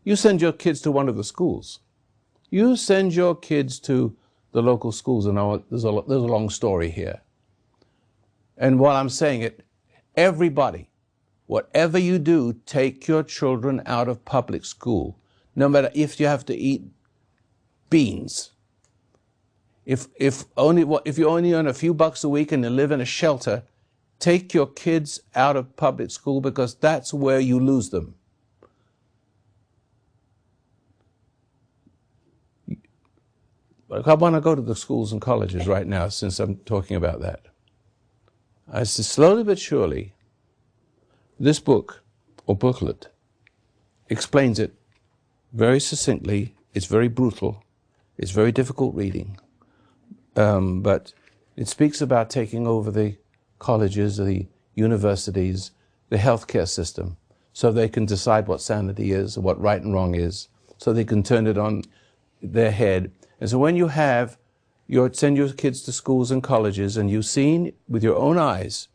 You send your kids to one of the schools. You send your kids to the local schools, and there's a long story here. And while I'm saying it, everybody, whatever you do, take your children out of public school, no matter if you have to eat beans. If you only earn a few bucks a week and you live in a shelter, take your kids out of public school, because that's where you lose them. I want to go to the schools and colleges right now, since I'm talking about that. I said, slowly but surely, this book, or booklet, explains it very succinctly. It's very brutal. It's very difficult reading. But it speaks about taking over the colleges, the universities, the healthcare system, so they can decide what sanity is, what right and wrong is, so they can turn it on their head. And so when you send your kids to schools and colleges, and you've seen with your own eyes,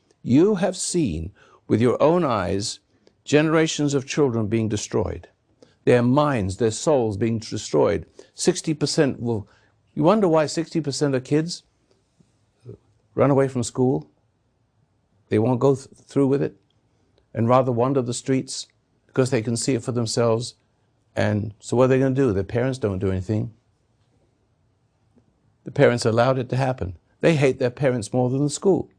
generations of children being destroyed, their minds, their souls being destroyed. 60% you wonder why 60% of kids run away from school? They won't go through with it, and rather wander the streets because they can see it for themselves. And so what are they going to do? Their parents don't do anything. The parents allowed it to happen. They hate their parents more than the school.